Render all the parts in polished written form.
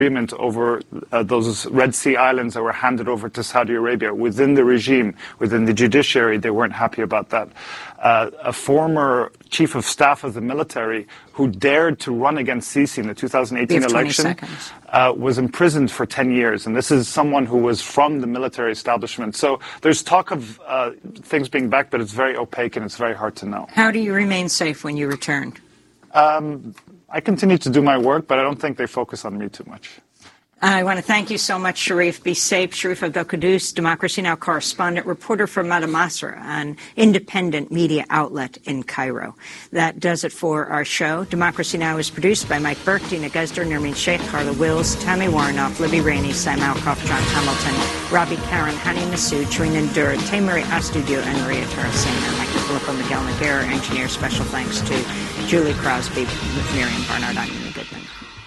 agreement over those Red Sea islands that were handed over to Saudi Arabia. Within the regime, within the judiciary, they weren't happy about that. A former chief of staff of the military who dared to run against Sisi in the 2018 election was imprisoned for 10 years. And this is someone who was from the military establishment. So there's talk of things being back, but it's very opaque and it's very hard to know. How do you remain safe when you return? I continue to do my work, but I don't think they focus on me too much. I want to thank you so much, Sharif. Be safe. Sharif Abdel-Quddus, Democracy Now! Correspondent, reporter for Mada Masra, an independent media outlet in Cairo. That does it for our show. Democracy Now! Is produced by Mike Burke, Dina Guzder, Nermeen Sheikh, Carla Wills, Tammy Warnoff, Libby Rainey, Sam Alcoff, John Hamilton, Robbie Karen, Hani Masood, Trina Ndur, Taymuri Astudio, and Maria Tarasena. Michael Filippo, Miguel Noguera, engineer. Special thanks to Julie Crosby, Miriam Barnard. I'm Nina Goodman.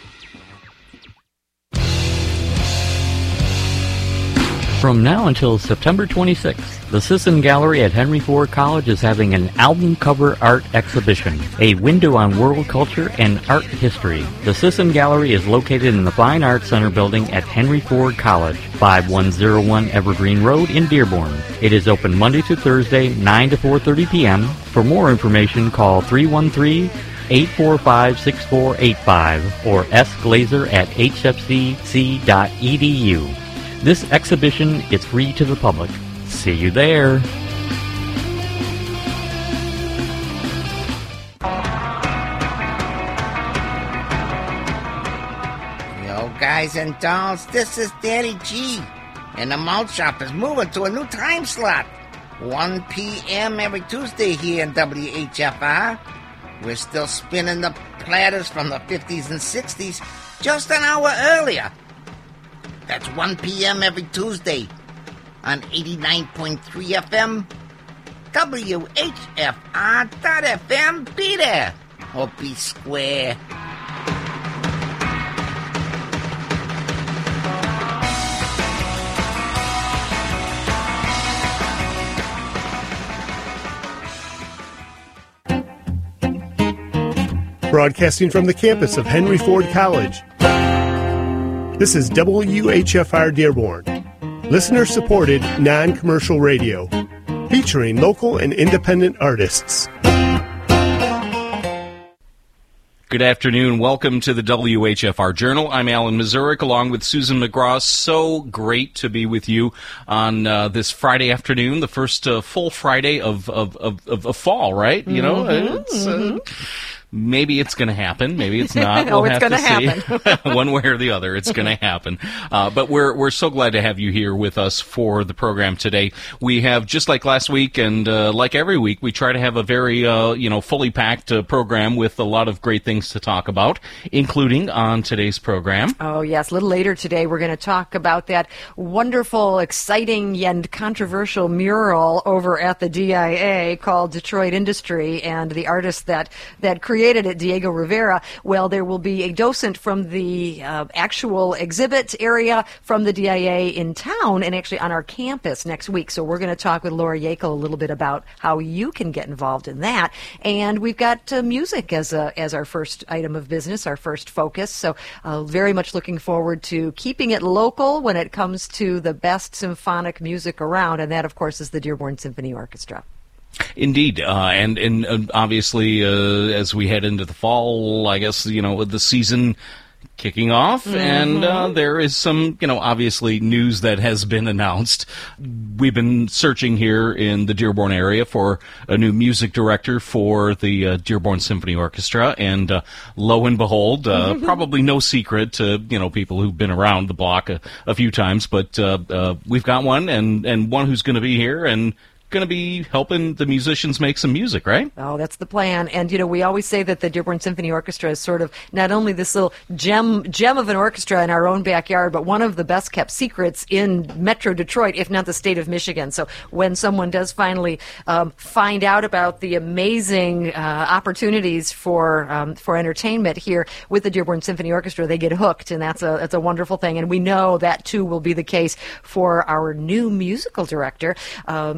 From now until September 26th, the Sisson Gallery at Henry Ford College is having an album cover art exhibition, a window on world culture and art history. The Sisson Gallery is located in the Fine Arts Center building at Henry Ford College, 5101 Evergreen Road in Dearborn. It is open Monday to Thursday, 9 to 4:30 p.m. For more information, call 313-845-6485 or sglazer@hfcc.edu. This exhibition is free to the public. See you there. Yo, guys and dolls, this is Daddy G. And the Malt Shop is moving to a new time slot. 1 p.m. every Tuesday here in WHFR. We're still spinning the platters from the 50s and 60s just an hour earlier. That's 1 p.m. every Tuesday on 89.3 FM, WHFR.FM. Be there or be square. Broadcasting from the campus of Henry Ford College. This is WHFR Dearborn, listener-supported, non-commercial radio, featuring local and independent artists. Good afternoon. Welcome to the WHFR Journal. I'm Alan Mazurik along with Susan McGraw. So great to be with you on this Friday afternoon, the first full Friday of fall, right? You know, it's... Maybe it's going to happen. Maybe it's not. We'll have to see. One way or the other, it's going to happen. But we're so glad to have you here with us for the program today. We have, just like last week and like every week, we try to have a very fully packed program with a lot of great things to talk about, including on today's program. Oh yes, a little later today, we're going to talk about that wonderful, exciting, and controversial mural over at the DIA called Detroit Industry, and the artist that created it, Diego Rivera. Well, there will be a docent from the actual exhibit area from the DIA in town and actually on our campus next week. So we're going to talk with Laura Yackel a little bit about how you can get involved in that. And we've got music as our first item of business, our first focus. So very much looking forward to keeping it local when it comes to the best symphonic music around. And that, of course, is the Dearborn Symphony Orchestra. Indeed, and obviously as we head into the fall, I guess, the season kicking off, and there is some, obviously news that has been announced. We've been searching here in the Dearborn area for a new music director for the Dearborn Symphony Orchestra, and lo and behold, probably no secret to, people who've been around the block a few times, but we've got one, and one who's going to be here, and going to be helping the musicians make some music, right? Oh, that's the plan. And, we always say that the Dearborn Symphony Orchestra is sort of not only this little gem of an orchestra in our own backyard, but one of the best-kept secrets in Metro Detroit, if not the state of Michigan. So when someone does finally find out about the amazing opportunities for entertainment here with the Dearborn Symphony Orchestra, they get hooked, and that's a wonderful thing. And we know that, too, will be the case for our new musical director, Stephen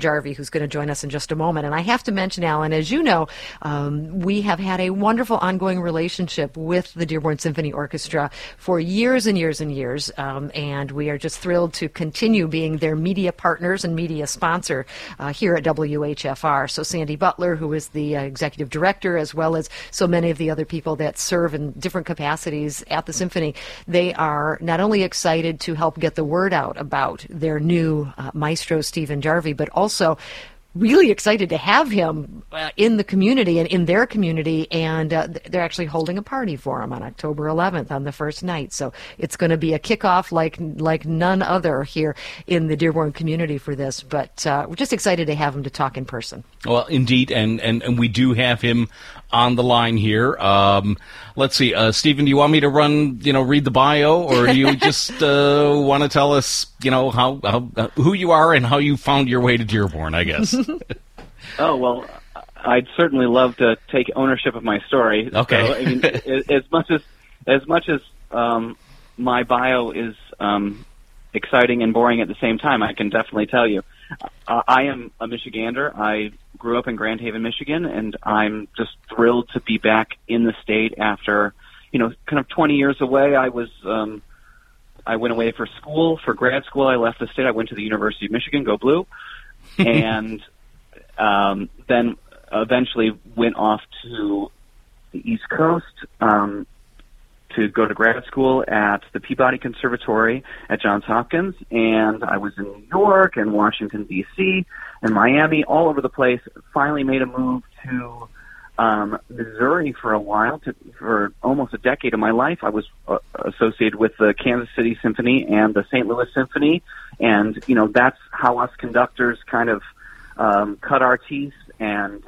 Jarvie, who's going to join us in just a moment. And I have to mention, Alan, as you know, we have had a wonderful ongoing relationship with the Dearborn Symphony Orchestra for years and years and years, and we are just thrilled to continue being their media partners and media sponsor here at WHFR. So Sandy Butler, who is the executive director, as well as so many of the other people that serve in different capacities at the Symphony, they are not only excited to help get the word out about their new maestro, Stephen Jarvie, but also really excited to have him in the community and in their community, and they're actually holding a party for him on October 11th on the first night. So it's going to be a kickoff like none other here in the Dearborn community for this, but we're just excited to have him to talk in person. Well, indeed, and we do have him on the line here. Let's see, Stephen, do you want me to read the bio, or do you just want to tell us, how who you are and how you found your way to Dearborn, I guess? Oh, well, I'd certainly love to take ownership of my story. Okay. So, I mean, as much as my bio is exciting and boring at the same time, I can definitely tell you, I am a Michigander. I grew up in Grand Haven, Michigan, and I'm just thrilled to be back in the state after, kind of 20 years away. I went away for grad school. I left the state. I went to the University of Michigan, go Blue, and then eventually went off to the East Coast to go to grad school at the Peabody Conservatory at Johns Hopkins, and I was in New York and Washington, D.C., and Miami, all over the place. Finally made a move to Missouri for a while. For almost a decade of my life, I was associated with the Kansas City Symphony and the St. Louis Symphony, and, that's how us conductors kind of cut our teeth and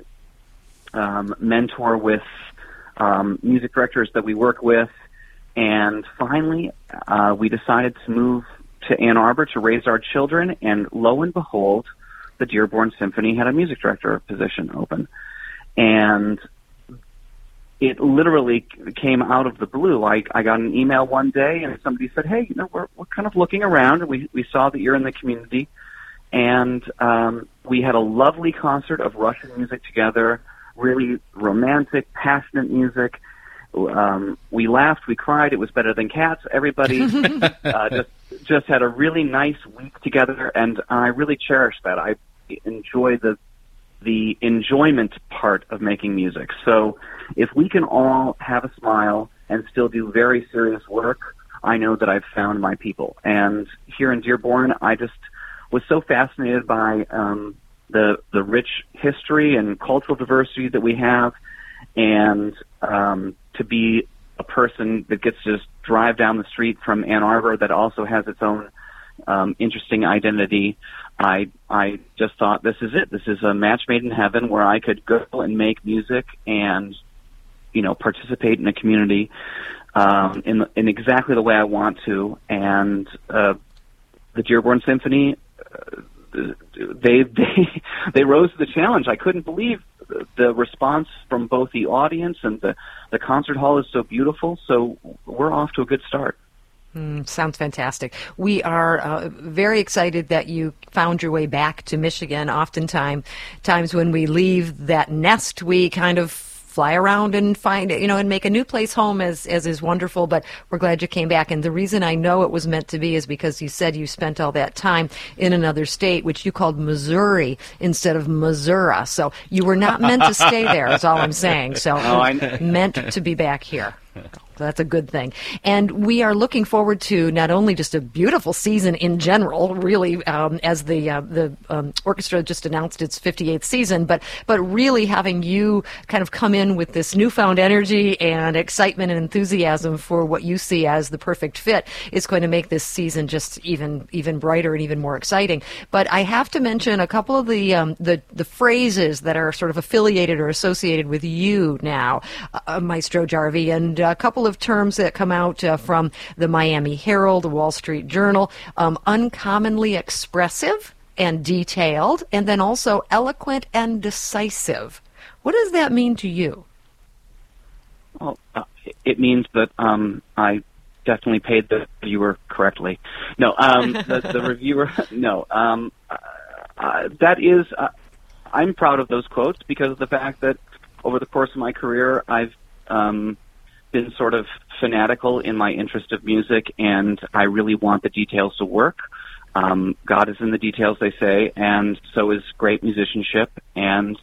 mentor with music directors that we work with. And finally, we decided to move to Ann Arbor to raise our children, and lo and behold, the Dearborn Symphony had a music director position open. And it literally came out of the blue. I got an email one day, and somebody said, hey, we're kind of looking around, and we saw that you're in the community. And we had a lovely concert of Russian music together, really romantic, passionate music. We laughed, we cried. It was better than Cats. Everybody just had a really nice week together, and I really cherish that. I enjoy the enjoyment part of making music. So if we can all have a smile and still do very serious work, I know that I've found my people. And here in Dearborn, I just was so fascinated by the rich history and cultural diversity that we have, and to be a person that gets to just drive down the street from Ann Arbor that also has its own interesting identity. I just thought, this is it. This is a match made in heaven where I could go and make music and, participate in a community in exactly the way I want to. And the Dearborn Symphony, they rose to the challenge. I couldn't believe the response from both the audience, and the concert hall is so beautiful. So we're off to a good start. Sounds fantastic. We are very excited that you found your way back to Michigan. Oftentimes when we leave that nest, we kind of fly around and find, and make a new place home, as is wonderful, but we're glad you came back. And the reason I know it was meant to be is because you said you spent all that time in another state, which you called Missouri instead of Missouri. So you were not meant to stay there, is all I'm saying. So meant to be back here. So that's a good thing. And we are looking forward to not only just a beautiful season in general, really, as the orchestra just announced its 58th season, but really having you kind of come in with this newfound energy and excitement and enthusiasm for what you see as the perfect fit is going to make this season just even brighter and even more exciting. But I have to mention a couple of the phrases that are sort of affiliated or associated with you now, Maestro Jarvie, and a couple of terms that come out from the Miami Herald, the Wall Street Journal: uncommonly expressive and detailed, and then also eloquent and decisive. What does that mean to you? Well, it means that I definitely paid the reviewer correctly. No, the reviewer, no. that is, I'm proud of those quotes because of the fact that over the course of my career, I've been sort of fanatical in my interest of music, and I really want the details to work. God is in the details, they say, and so is great musicianship. And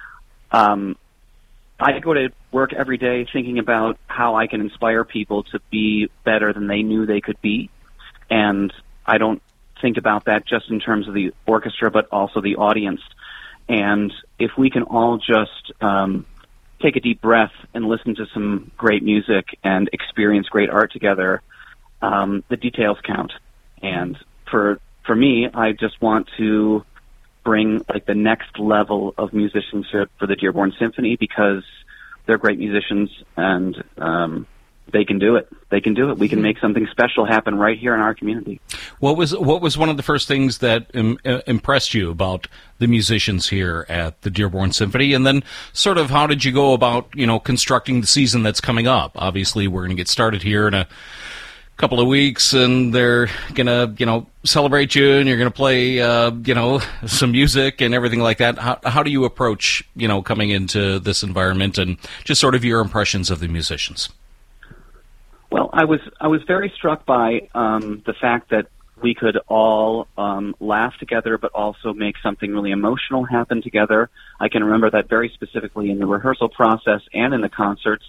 I go to work every day thinking about how I can inspire people to be better than they knew they could be. And I don't think about that just in terms of the orchestra, but also the audience. And if we can all just take a deep breath and listen to some great music and experience great art together, the details count. And for me, I just want to bring like the next level of musicianship for the Dearborn Symphony because they're great musicians and they can do it. They can do it. We can make something special happen right here in our community. What was one of the first things that impressed you about the musicians here at the Dearborn Symphony? And then sort of how did you go about, constructing the season that's coming up? Obviously, we're going to get started here in a couple of weeks, and they're going to, celebrate you, and you're going to play, some music and everything like that. How do you approach, coming into this environment and just sort of your impressions of the musicians? Well, I was very struck by the fact that we could all laugh together, but also make something really emotional happen together. I can remember that very specifically in the rehearsal process and in the concerts.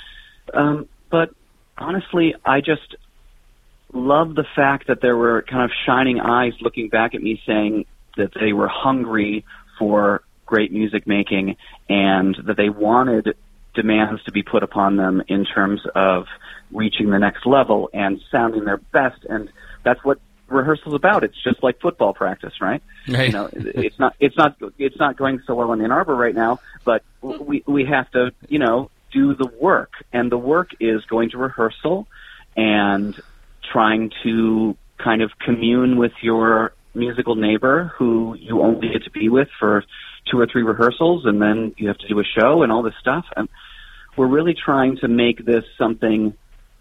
But honestly, I just love the fact that there were kind of shining eyes looking back at me saying that they were hungry for great music making and that they wanted demands to be put upon them in terms of reaching the next level and sounding their best. And that's what rehearsal's about. It's just like football practice, right? Right. It's not going so well in Ann Arbor right now, but we have to, do the work. And the work is going to rehearsal and trying to kind of commune with your musical neighbor who you only get to be with for 2 or 3 rehearsals, and then you have to do a show and all this stuff. And we're really trying to make this something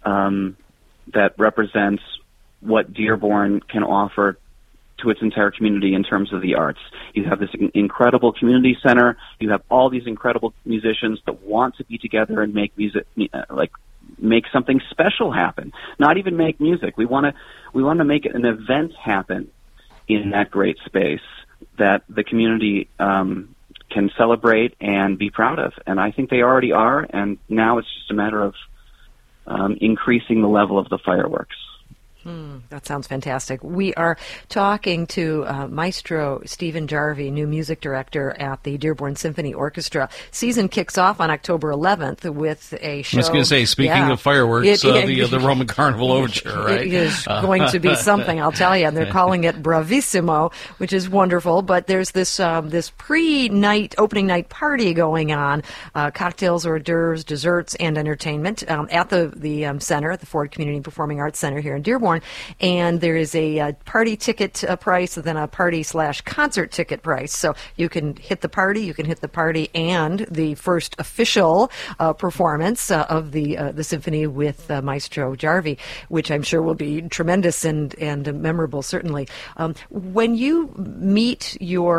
that represents what Dearborn can offer to its entire community in terms of the arts. You have this incredible community center. You have all these incredible musicians that want to be together and make music, make something special happen. Not even make music. We want to make an event happen in that great space that the community can celebrate and be proud of. And I think they already are, and now it's just a matter of increasing the level of the fireworks. That sounds fantastic. We are talking to Maestro Stephen Jarvie, new music director at the Dearborn Symphony Orchestra. Season kicks off on October 11th with a show. I was going to say, speaking of fireworks, the Roman Carnival Overture, right? It is going to be something, I'll tell you. And they're calling it Bravissimo, which is wonderful. But there's this pre-night, opening night party going on, cocktails, hors d'oeuvres, desserts, and entertainment at the center, at the Ford Community Performing Arts Center here in Dearborn. And there is a party ticket price and then a party/concert ticket price. So you can hit the party and the first official performance of the symphony with Maestro Jarvie, which I'm sure will be tremendous and memorable, certainly. When you meet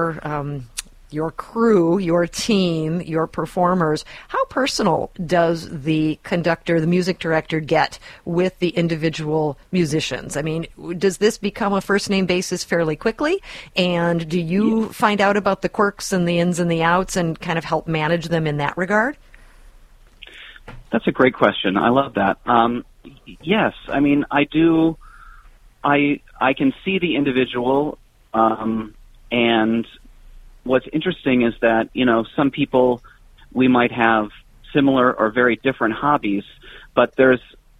your crew, your team, your performers, how personal does the conductor, the music director get with the individual musicians? I mean, does this become a first-name basis fairly quickly? And do you find out about the quirks and the ins and the outs and kind of help manage them in that regard? That's a great question. I love that. Yes, I mean, I do. I can see the individual, and what's interesting is that, some people, we might have similar or very different hobbies, but there's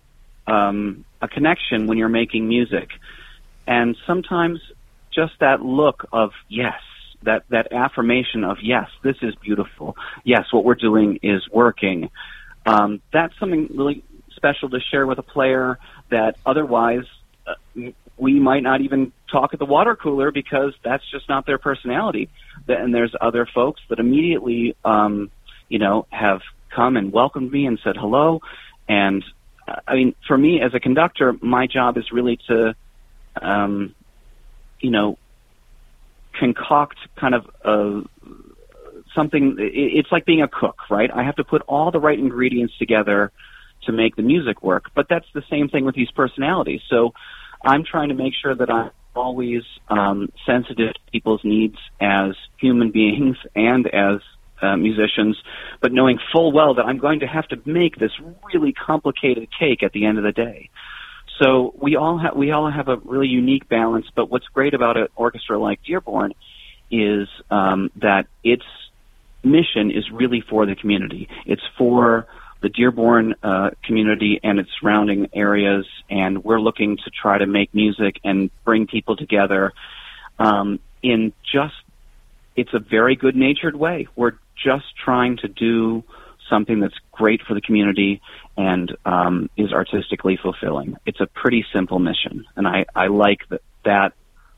a connection when you're making music. And sometimes just that look of yes, that affirmation of yes, this is beautiful. Yes, what we're doing is working. That's something really special to share with a player that otherwise we might not even talk at the water cooler because that's just not their personality. And there's other folks that immediately, have come and welcomed me and said hello. And I mean, for me as a conductor, my job is really to, concoct kind of something. It's like being a cook, right? I have to put all the right ingredients together to make the music work. But that's the same thing with these personalities. So I'm trying to make sure that I'm always sensitive to people's needs as human beings and as musicians, but knowing full well that I'm going to have to make this really complicated cake at the end of the day. So we all have a really unique balance. But what's great about an orchestra like Dearborn is that its mission is really for the community. It's for the Dearborn community and its surrounding areas, and we're looking to try to make music and bring people together in just, it's a very good-natured way. We're just trying to do something that's great for the community and is artistically fulfilling. It's a pretty simple mission, and I like that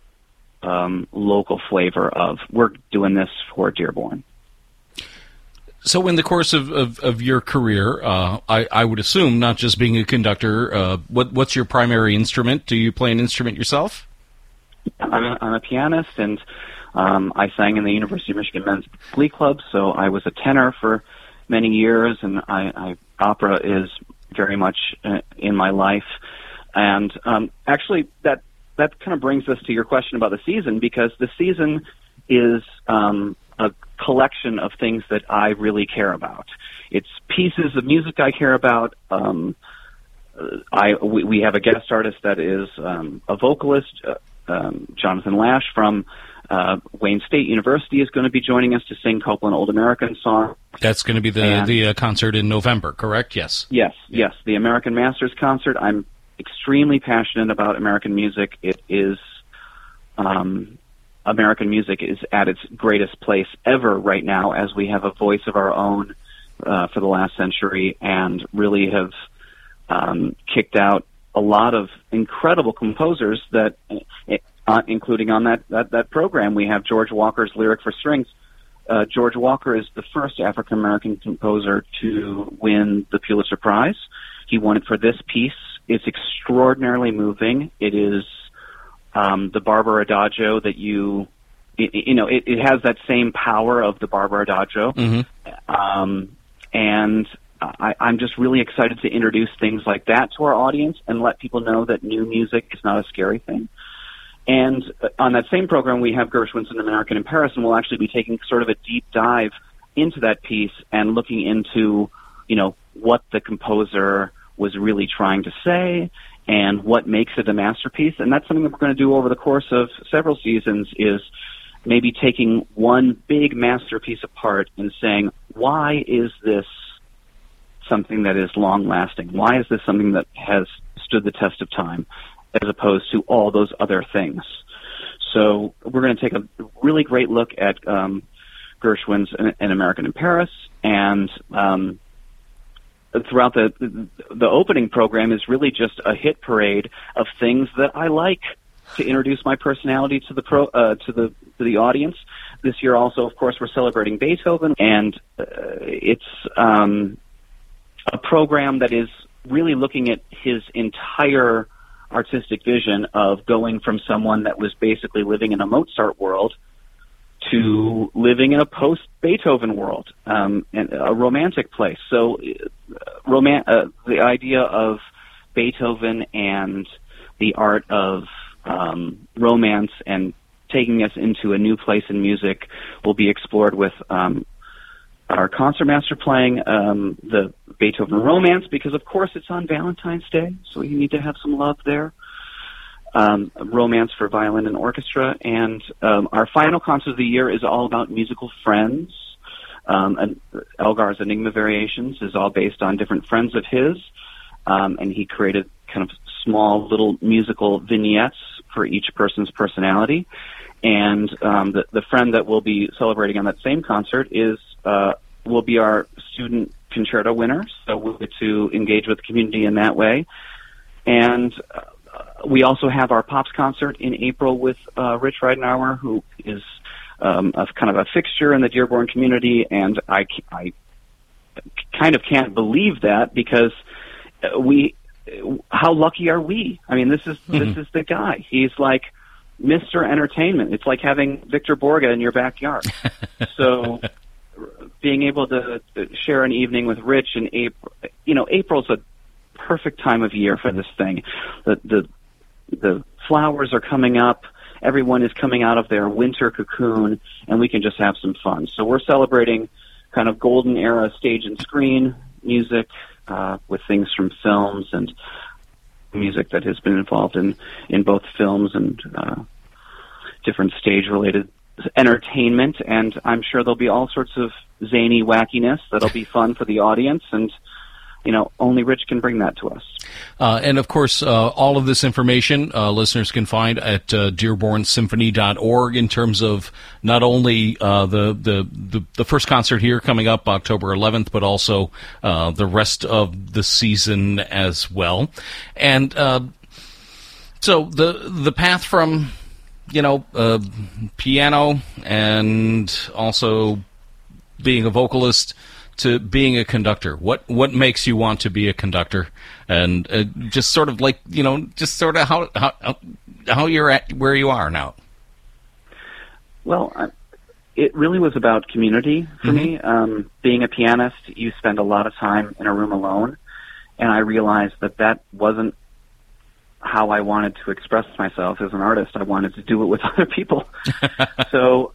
local flavor of we're doing this for Dearborn. So in the course of your career, I would assume, not just being a conductor, what's your primary instrument? Do you play an instrument yourself? I'm a pianist, and I sang in the University of Michigan Men's Glee Club, so I was a tenor for many years, and opera is very much in my life. And actually, that kind of brings us to your question about the season, because the season is a collection of things that I really care about. It's pieces of music I care about. We have a guest artist that is a vocalist. Jonathan Lash from Wayne State University is going to be joining us to sing Copeland Old American Song. That's going to be the concert in November, correct? Yes. Yes, the American Masters concert. I'm extremely passionate about American music. It is American music is at its greatest place ever right now, as we have a voice of our own for the last century, and really have kicked out a lot of incredible composers that, including on that program, we have George Walker's Lyric for Strings. George Walker is the first African-American composer to win the Pulitzer Prize. He won it for this piece. It's extraordinarily moving. It is the Barber Adagio that it has that same power of the Barber Adagio. Mm-hmm. And I'm just really excited to introduce things like that to our audience and let people know that new music is not a scary thing. And on that same program, we have Gershwin's An American in Paris, and we'll actually be taking sort of a deep dive into that piece and looking into, what the composer was really trying to say and what makes it a masterpiece. And that's something that we're going to do over the course of several seasons, is maybe taking one big masterpiece apart and saying, why is this something that is long-lasting? Why is this something that has stood the test of time, as opposed to all those other things? So we're going to take a really great look at Gershwin's An American in Paris, and throughout the opening program is really just a hit parade of things that I like to introduce my personality to the audience. This year also, of course, we're celebrating Beethoven, and it's a program that is really looking at his entire artistic vision of going from someone that was basically living in a Mozart world to living in a post-Beethoven world, and a romantic place. So the idea of Beethoven and the art of romance and taking us into a new place in music will be explored with our concertmaster playing the Beethoven Romance, because of course it's on Valentine's Day, so you need to have some love there. Romance for violin and orchestra, and our final concert of the year is all about musical friends. And Elgar's Enigma Variations is all based on different friends of his, and he created kind of small little musical vignettes for each person's personality. And the friend that we'll be celebrating on that same concert will be our student concerto winner, so we'll get to engage with the community in that way. And we also have our Pops concert in April with Rich Ridenour, who is a kind of a fixture in the Dearborn community, and I kind of can't believe that, because how lucky are we? I mean, this is the guy. He's like Mr. Entertainment. It's like having Victor Borge in your backyard. So being able to share an evening with Rich in April, April's a perfect time of year for this thing. The flowers are coming up. Everyone is coming out of their winter cocoon, and we can just have some fun. So we're celebrating kind of golden era stage and screen music with things from films and music that has been involved in both films and different stage-related entertainment. And I'm sure there'll be all sorts of zany wackiness that'll be fun for the audience, and only Rich can bring that to us. And of course, all of this information listeners can find at DearbornSymphony.org in terms of not only the first concert here coming up October 11th, but also the rest of the season as well. And so the path from piano and also being a vocalist to being a conductor. What makes you want to be a conductor? And just sort of like, how you're at where you are now. Well, it really was about community for me. Being a pianist, you spend a lot of time in a room alone, and I realized that wasn't how I wanted to express myself as an artist. I wanted to do it with other people. So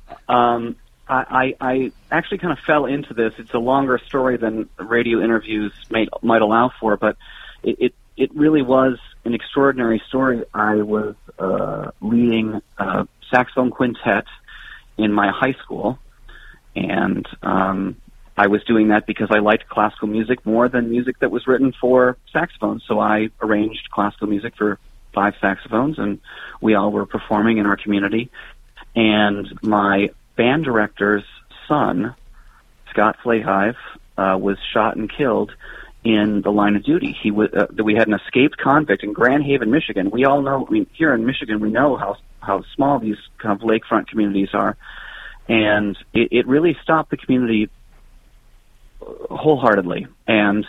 I actually kind of fell into this. It's a longer story than radio interviews might allow for, but it really was an extraordinary story. I was leading a saxophone quintet in my high school, and I was doing that because I liked classical music more than music that was written for saxophone. So I arranged classical music for 5 saxophones, and we all were performing in our community. And my band director's son, Scott Flahive, was shot and killed in the line of duty. We had an escaped convict in Grand Haven, Michigan. We all know, here in Michigan, we know how small these kind of lakefront communities are. And it really stopped the community wholeheartedly. And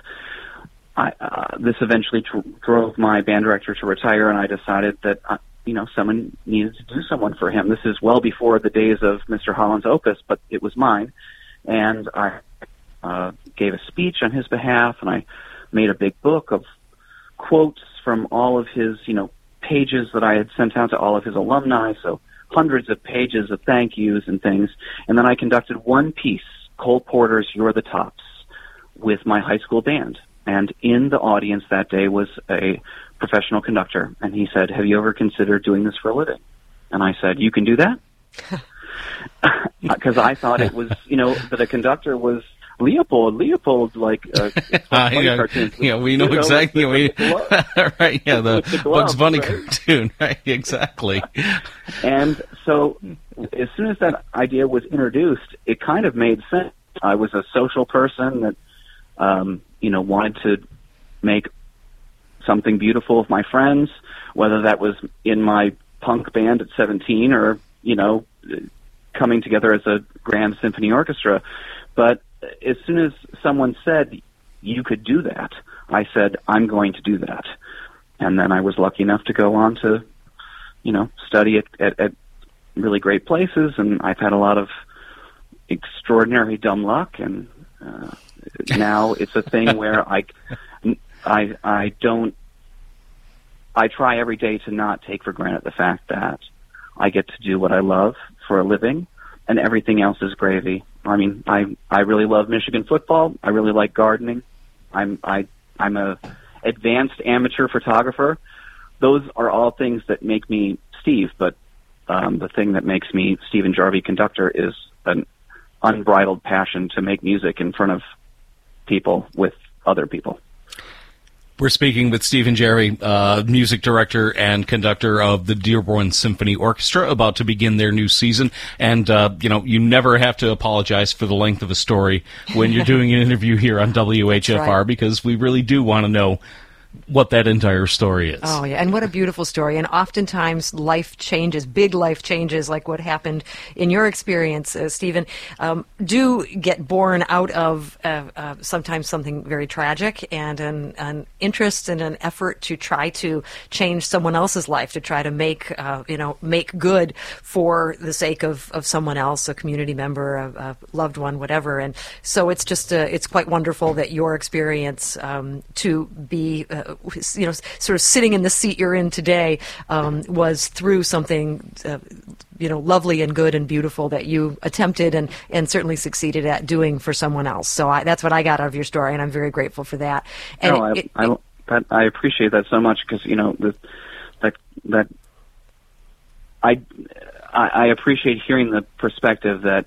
this eventually drove my band director to retire, and I decided that someone needed to do someone for him. This is well before the days of Mr. Holland's opus, but it was mine. And I gave a speech on his behalf, and I made a big book of quotes from all of his, pages that I had sent out to all of his alumni, so hundreds of pages of thank yous and things. And then I conducted one piece, Cole Porter's You're the Tops, with my high school band. And in the audience that day was a professional conductor, and he said, "Have you ever considered doing this for a living?" And I said, "You can do that?" Because I thought it was, that a conductor was Leopold, like cartoons. Yeah, we know exactly. Right? Yeah, the Bugs Bunny cartoon. Right? Exactly. And so, as soon as that idea was introduced, it kind of made sense. I was a social person that, wanted to make something beautiful with my friends, whether that was in my punk band at 17 or, coming together as a grand symphony orchestra. But as soon as someone said, "You could do that," I said, "I'm going to do that." And then I was lucky enough to go on to, study at really great places, and I've had a lot of extraordinary dumb luck, and now it's a thing where I try every day to not take for granted the fact that I get to do what I love for a living, and everything else is gravy. I mean, I really love Michigan football. I really like gardening. I'm a advanced amateur photographer. Those are all things that make me Steve, but the thing that makes me Stephen Jarvie conductor is an unbridled passion to make music in front of people with other people. We're speaking with Stephen Jarvie, music director and conductor of the Dearborn Symphony Orchestra, about to begin their new season. And, you never have to apologize for the length of a story when you're doing an interview here on WHFR, right, because we really do want to know what that entire story is. Oh, yeah, and what a beautiful story. And oftentimes life changes, big life changes, like what happened in your experience, Stephen, do get born out of sometimes something very tragic and an interest and an effort to try to change someone else's life, to try to make good for the sake of someone else, a community member, a loved one, whatever. And so it's just it's quite wonderful that your experience to be sort of sitting in the seat you're in today was through something lovely and good and beautiful that you attempted and certainly succeeded at doing for someone else. So that's what I got out of your story, and I'm very grateful for that. And I appreciate that so much, because I appreciate hearing the perspective that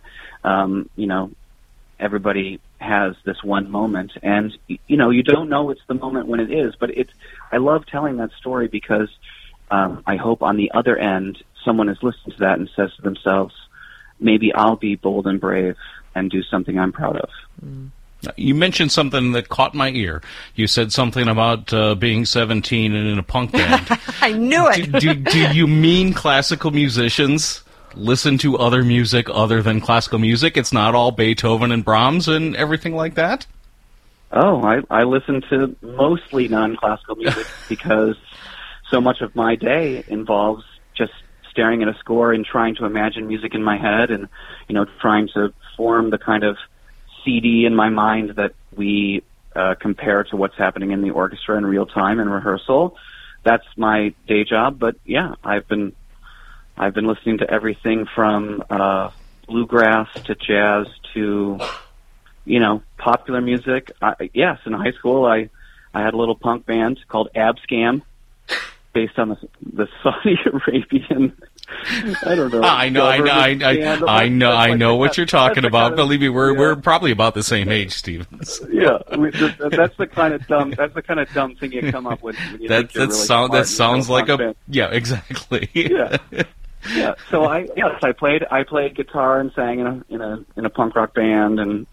everybody has this one moment, and you don't know it's the moment when it is, but I love telling that story because I hope on the other end someone is listening to that and says to themselves, maybe I'll be bold and brave and do something I'm proud of. You mentioned something that caught my ear. You said something about being 17 and in a punk band. I knew it. Do you mean classical musicians listen to other music other than classical music? It's not all Beethoven and Brahms and everything like that? Oh, I listen to mostly non-classical music because so much of my day involves just staring at a score and trying to imagine music in my head and, trying to form the kind of CD in my mind that we compare to what's happening in the orchestra in real time in rehearsal. That's my day job, but yeah, I've been listening to everything from bluegrass to jazz to, popular music. Yes, in high school I had a little punk band called Abscam, based on the Saudi Arabian. I don't know. I know what you're talking about. Believe me, we're probably about the same age, Stevens. Yeah, that's the kind of dumb thing you come up with. When you think you're really smart, that sounds like a band. Yeah, exactly. Yeah. Yeah, so I played guitar and sang in a punk rock band, and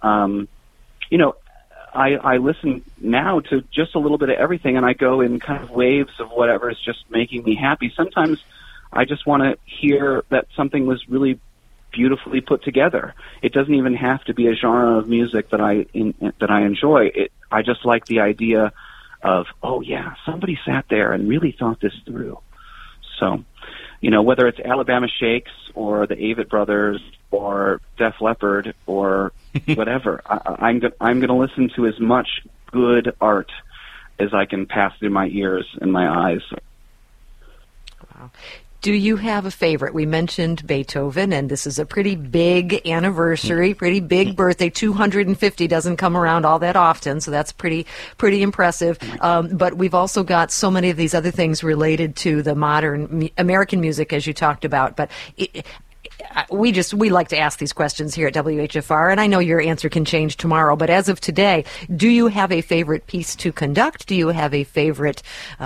I listen now to just a little bit of everything, and I go in kind of waves of whatever is just making me happy. Sometimes I just want to hear that something was really beautifully put together. It doesn't even have to be a genre of music that I enjoy. I just like the idea of, oh yeah, somebody sat there and really thought this through. So, whether it's Alabama Shakes or the Avett Brothers or Def Leppard or whatever, I'm going to listen to as much good art as I can pass through my ears and my eyes. Wow. Do you have a favorite? We mentioned Beethoven, and this is a pretty big anniversary, pretty big birthday. 250 doesn't come around all that often, so that's pretty impressive. But we've also got so many of these other things related to the modern American music, as you talked about. But we like to ask these questions here at WHFR, and I know your answer can change tomorrow, but as of today, do you have a favorite piece to conduct? Do you have a favorite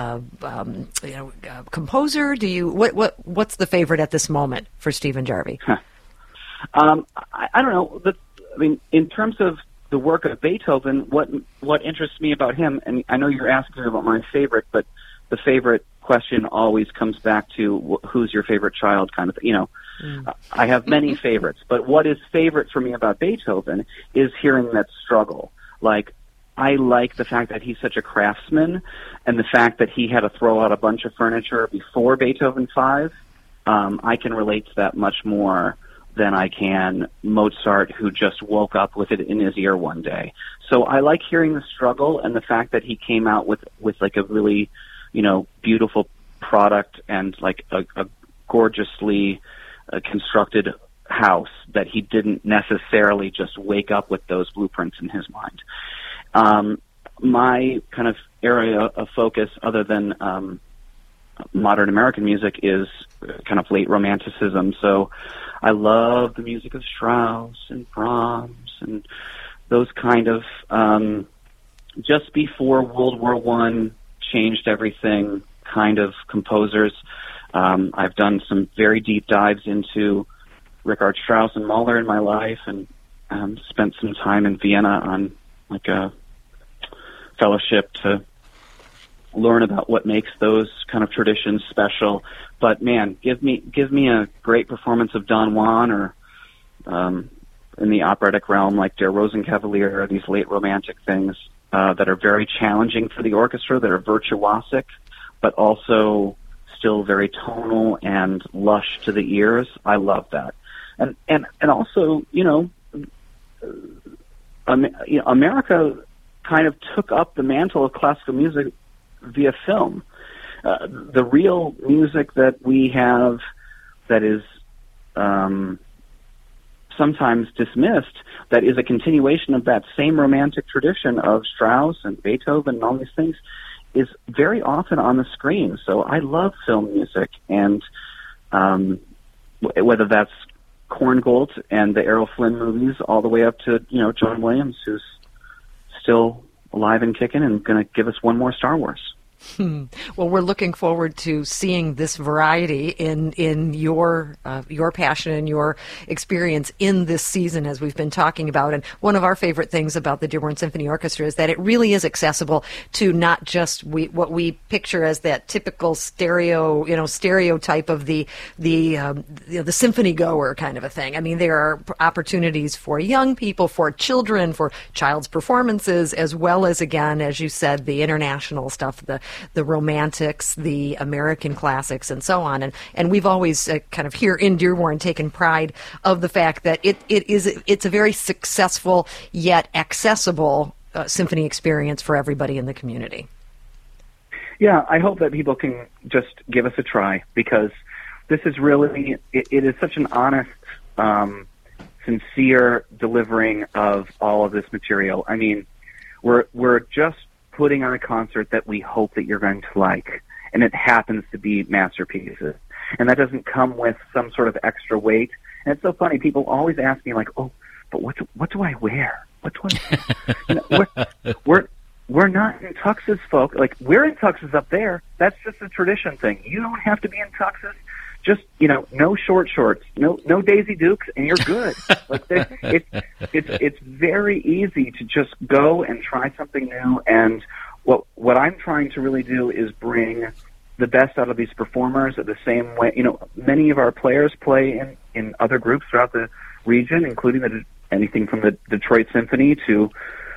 composer? What's the favorite at this moment for Stephen Jarvie? I don't know. In terms of the work of Beethoven, what interests me about him, and I know you're asking about my favorite, but the favorite question always comes back to who's your favorite child kind of thing. I have many favorites, but what is favorite for me about Beethoven is hearing that struggle. Like, I like the fact that he's such a craftsman, and the fact that he had to throw out a bunch of furniture before Beethoven 5. I can relate to that much more than I can Mozart, who just woke up with it in his ear one day. So I like hearing the struggle and the fact that he came out with like a really, beautiful product and like a gorgeously constructed house that he didn't necessarily just wake up with those blueprints in his mind. My kind of area of focus, other than modern American music, is kind of late Romanticism. So I love the music of Strauss and Brahms and those kind of just before World War I changed everything kind of composers. I've done some very deep dives into Richard Strauss and Mahler in my life, and spent some time in Vienna on like a fellowship to learn about what makes those kind of traditions special. But man, give me a great performance of Don Juan, or in the operatic realm, like Der Rosenkavalier, or these late romantic things that are very challenging for the orchestra, that are virtuosic, but also still very tonal and lush to the ears. I love that. And also, America kind of took up the mantle of classical music via film. The real music that we have that is sometimes dismissed, that is a continuation of that same romantic tradition of Strauss and Beethoven and all these things, is very often on the screen. So I love film music, and whether that's Korngold and the Errol Flynn movies, all the way up to John Williams, who's still alive and kicking and going to give us one more Star Wars. Well, we're looking forward to seeing this variety in your passion and your experience in this season, as we've been talking about. And one of our favorite things about the Dearborn Symphony Orchestra is that it really is accessible to not just what we picture as that typical stereotype of the symphony goer kind of a thing. I mean, there are opportunities for young people, for children, for child's performances, as well as, again, as you said, the international stuff, the romantics, the American classics, and so on. And we've always kind of here in Dearborn taken pride of the fact that it's a very successful yet accessible symphony experience for everybody in the community. Yeah, I hope that people can just give us a try, because this is really, it is such an honest, sincere delivering of all of this material. I mean, we're just putting on a concert that we hope that you're going to like, and it happens to be masterpieces. And that doesn't come with some sort of extra weight. And it's so funny, people always ask me, like, oh, but what do I wear? What do I we're not in tuxes, folks. Like, we're in tuxes up there. That's just a tradition thing. You don't have to be in tuxes. Just, no short shorts, no Daisy Dukes, and you're good. Like, it's very easy to just go and try something new. And what I'm trying to really do is bring the best out of these performers at the same way. Many of our players play in other groups throughout the region, including anything from the Detroit Symphony to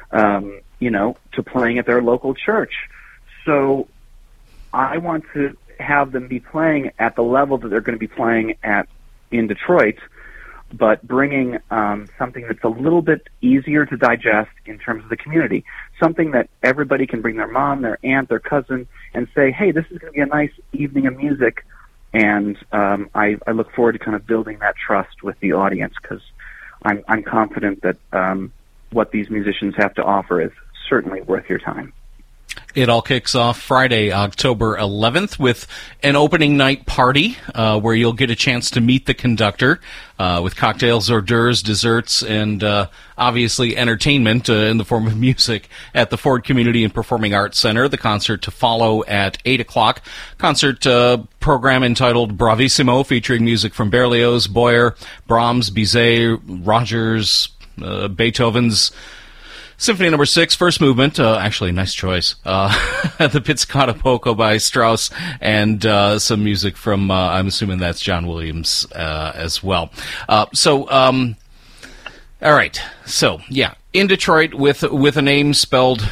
playing at their local church. So I want to have them be playing at the level that they're going to be playing at in Detroit, but bringing something that's a little bit easier to digest in terms of the community, something that everybody can bring their mom, their aunt, their cousin, and say, hey, this is going to be a nice evening of music. And I look forward to kind of building that trust with the audience, because I'm confident that what these musicians have to offer is certainly worth your time. It all kicks off Friday, October 11th, with an opening night party where you'll get a chance to meet the conductor with cocktails, hors d'oeuvres, desserts, and obviously entertainment in the form of music at the Ford Community and Performing Arts Center. The concert to follow at 8 o'clock. Concert program entitled Bravissimo, featuring music from Berlioz, Boyer, Brahms, Bizet, Rogers, Beethoven's Symphony No. 6, first movement, actually, nice choice. The Pizzicato Poco by Strauss, and some music from, I'm assuming that's John Williams as well. All right. So, yeah, in Detroit with a name spelled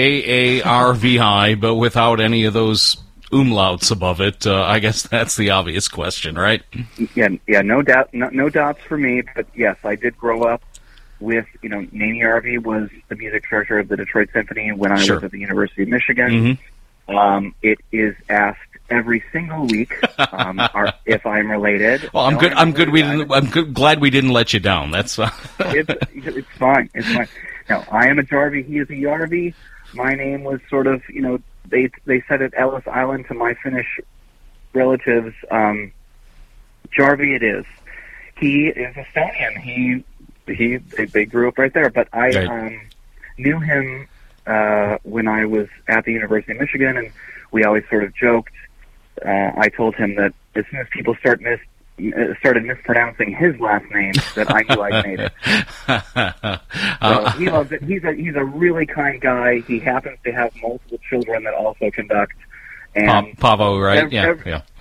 Jarvi, but without any of those umlauts above it. I guess that's the obvious question, right? Yeah, no doubt, no doubts for me, but yes, I did grow up with, Nani Jarvi was the music director of the Detroit Symphony when I was at the University of Michigan. Mm-hmm. It is asked every single week if I'm related. Well, I'm good. I'm glad we didn't let you down. That's it's fine. It's fine. No, I am a Jarvi. He is a Jarvi. My name was sort of, they said at Ellis Island to my Finnish relatives, Jarvi it is. He is Estonian. They grew up right there, but I knew him when I was at the University of Michigan, and we always sort of joked. I told him that as soon as people started mispronouncing his last name, that I knew I'd made it. So he loves it. He's a really kind guy. He happens to have multiple children that also conduct. And Pavo, right? Yeah.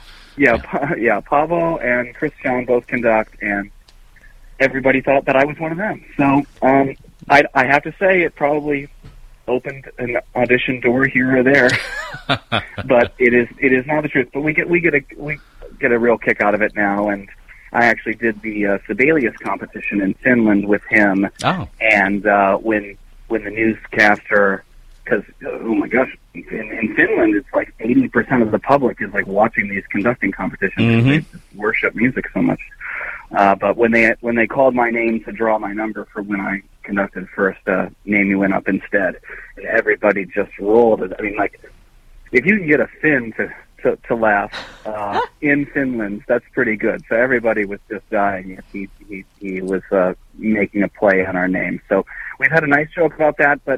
Pavo and Christian both conduct, and everybody thought that I was one of them. So I have to say it probably opened an audition door here or there, but it is not the truth. But we get a real kick out of it now, and I actually did the Sibelius competition in Finland with him. Oh. And when the newscaster, because oh my gosh, in Finland it's like 80% of the public is like watching these conducting competitions. Mm-hmm. They just worship music so much. But when they called my name to draw my number for when I conducted first, Mamie went up instead, and everybody just rolled. I mean, like, if you can get a Finn to laugh in Finland, that's pretty good. So everybody was just dying. He was making a play on our name. So we've had a nice joke about that, but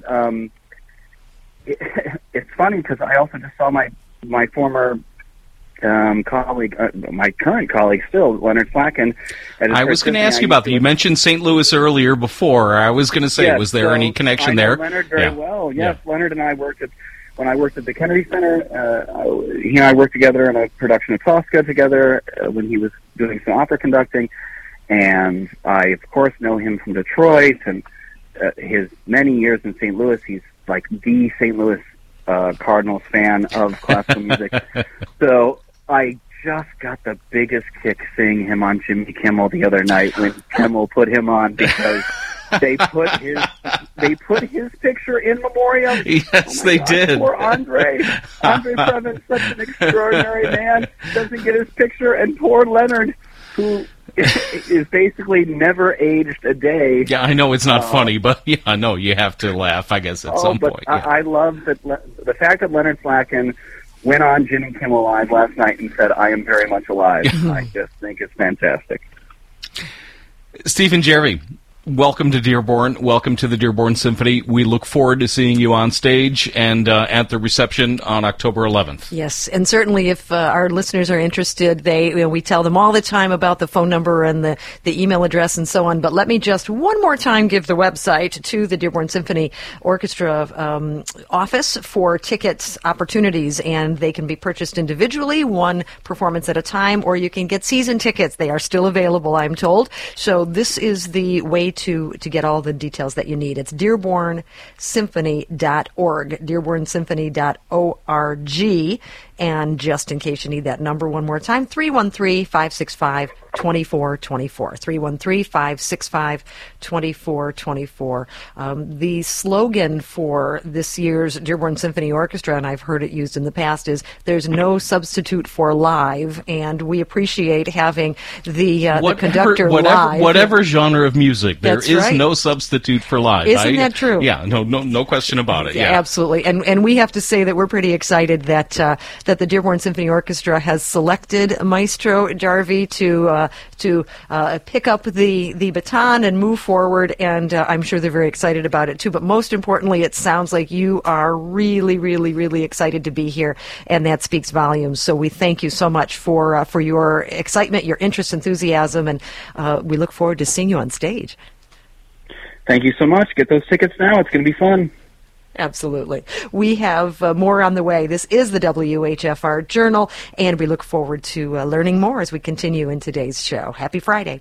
it's funny because I also just saw my former colleague, my current colleague still, Leonard Flacken. I was going to ask you about that. You mentioned St. Louis earlier before. I was going to say, yes, was there any connection there? I know Leonard very well. Yes, yeah. Leonard and I worked when I worked at the Kennedy Center. He and I worked together in a production of Tosca together when he was doing some opera conducting. And I, of course, know him from Detroit and his many years in St. Louis. He's like the St. Louis Cardinals fan of classical music. So I just got the biggest kick seeing him on Jimmy Kimmel the other night when Kimmel put him on because they put his picture in memoriam. Yes, they did. Poor Andre Previn, such an extraordinary man, doesn't get his picture, and poor Leonard, who is basically never aged a day. Yeah, I know it's not funny, but yeah, I know you have to laugh, I guess, at some point. Yeah. I love that the fact that Leonard Flacken went on Jimmy Kimmel Live last night and said, "I am very much alive." I just think it's fantastic. Stephen Jervey, welcome to Dearborn. Welcome to the Dearborn Symphony. We look forward to seeing you on stage and at the reception on October 11th. Yes, and certainly if our listeners are interested, we tell them all the time about the phone number and the email address and so on. But let me just one more time give the website to the Dearborn Symphony Orchestra office for tickets opportunities, and they can be purchased individually, one performance at a time, or you can get season tickets. They are still available, I'm told. So this is the way to get all the details that you need. It's DearbornSymphony.org, DearbornSymphony.org. And just in case you need that number one more time, 313-565-2424, 313-565-2424. The slogan for this year's Dearborn Symphony Orchestra, and I've heard it used in the past, is "There's no substitute for live," and we appreciate having the conductor live. Whatever genre of music, there That's is right. no substitute for live. Isn't that true? Yeah, no question about it. Yeah, absolutely. And we have to say that we're pretty excited that the Dearborn Symphony Orchestra has selected Maestro Jarvi to pick up the baton and move forward, and I'm sure they're very excited about it too. But most importantly, it sounds like you are really, really, really excited to be here, and that speaks volumes. So we thank you so much for your excitement, your interest, enthusiasm, and we look forward to seeing you on stage. Thank you so much. Get those tickets now. It's going to be fun. Absolutely. We have more on the way. This is the WHFR Journal, and we look forward to learning more as we continue in today's show. Happy Friday.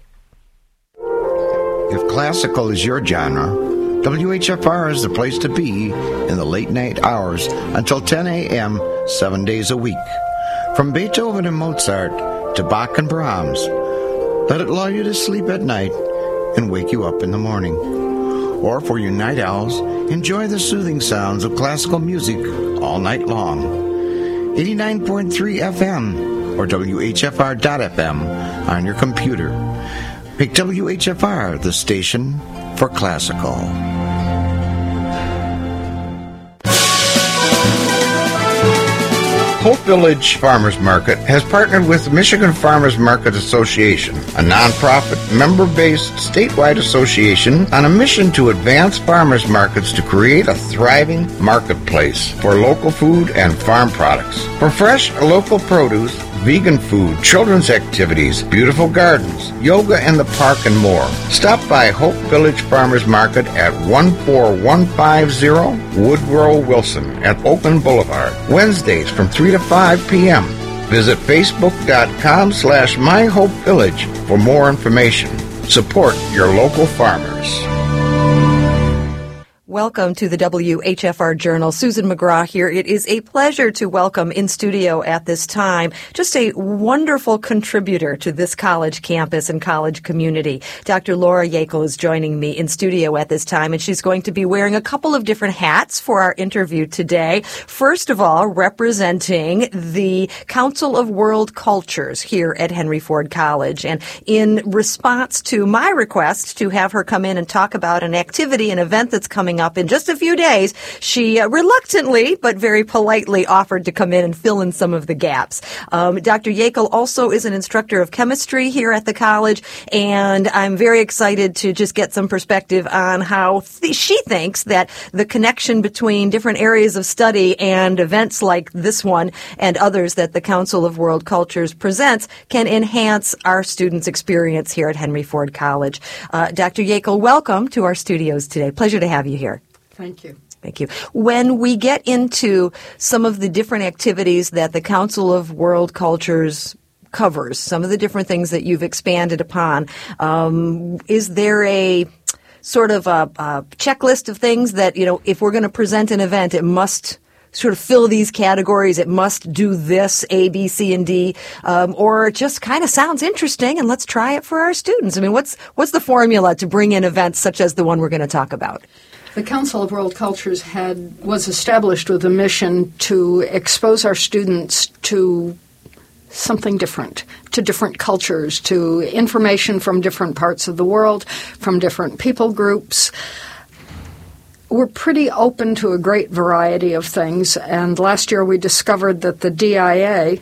If classical is your genre, WHFR is the place to be in the late night hours until 10 a.m. 7 days a week. From Beethoven and Mozart to Bach and Brahms, let it lull you to sleep at night and wake you up in the morning. Or for your night owls, enjoy the soothing sounds of classical music all night long. 89.3 FM or WHFR.FM on your computer. Make WHFR the station for classical. Hope Village Farmers Market has partnered with the Michigan Farmers Market Association, a nonprofit, member-based statewide association on a mission to advance farmers markets to create a thriving marketplace for local food and farm products. For fresh local produce, vegan food, children's activities, beautiful gardens, yoga in the park, and more. Stop by Hope Village Farmers Market at 14150 Woodrow Wilson at Oakland Boulevard, Wednesdays from 3 to 5 p.m. Visit facebook.com/myhopevillage for more information. Support your local farmers. Welcome to the WHFR Journal. Susan McGraw here. It is a pleasure to welcome in studio at this time just a wonderful contributor to this college campus and college community. Dr. Laura Yackel is joining me in studio at this time, and she's going to be wearing a couple of different hats for our interview today. First of all, representing the Council of World Cultures here at Henry Ford College. And in response to my request to have her come in and talk about an activity, an event that's coming up in just a few days, she reluctantly but very politely offered to come in and fill in some of the gaps. Dr. Yackel also is an instructor of chemistry here at the college, and I'm very excited to just get some perspective on how she thinks that the connection between different areas of study and events like this one and others that the Council of World Cultures presents can enhance our students' experience here at Henry Ford College. Dr. Yackel, welcome to our studios today. Pleasure to have you here. Thank you. Thank you. When we get into some of the different activities that the Council of World Cultures covers, some of the different things that you've expanded upon, is there a sort of a checklist of things that, you know, if we're going to present an event, it must sort of fill these categories, it must do this, A, B, C, and D, or it just kind of sounds interesting and let's try it for our students? I mean, what's the formula to bring in events such as the one we're going to talk about? The Council of World Cultures was established with a mission to expose our students to something different, to different cultures, to information from different parts of the world, from different people groups. We're pretty open to a great variety of things, and last year we discovered that the DIA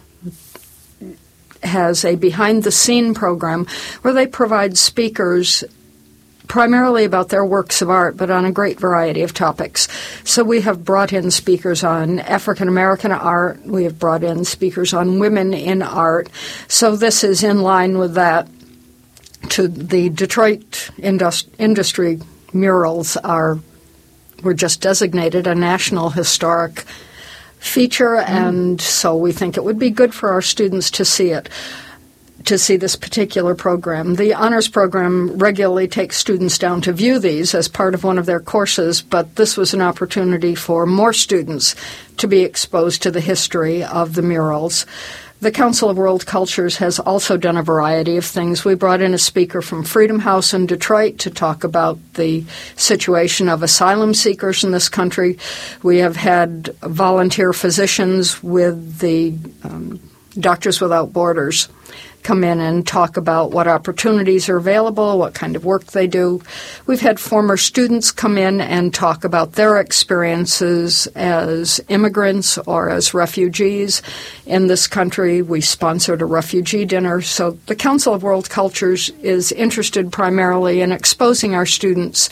has a behind-the-scene program where they provide speakers primarily about their works of art, but on a great variety of topics. So we have brought in speakers on African American art. We have brought in speakers on women in art. So this is in line with that. To the Detroit industry murals were just designated a National Historic Feature, and so we think it would be good for our students to see it. To see this particular program. The honors program regularly takes students down to view these as part of one of their courses, but this was an opportunity for more students to be exposed to the history of the murals. The Council of World Cultures has also done a variety of things. We brought in a speaker from Freedom House in Detroit to talk about the situation of asylum seekers in this country. We have had volunteer physicians with the Doctors Without Borders come in and talk about what opportunities are available, what kind of work they do. We've had former students come in and talk about their experiences as immigrants or as refugees in this country. We sponsored a refugee dinner. So the Council of World Cultures is interested primarily in exposing our students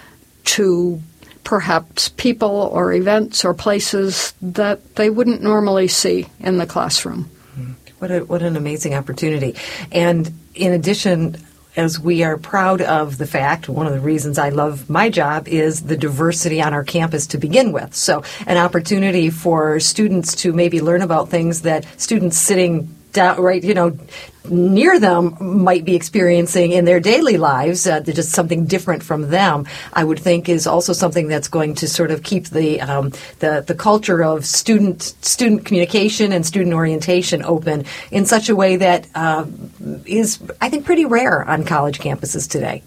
to perhaps people or events or places that they wouldn't normally see in the classroom. What an amazing opportunity. And in addition, as we are proud of the fact, one of the reasons I love my job is the diversity on our campus to begin with. So an opportunity for students to maybe learn about things that students sitting down, right, near them might be experiencing in their daily lives, just something different from them, I would think is also something that's going to sort of keep the culture of student communication and student orientation open in such a way that is, I think, pretty rare on college campuses today.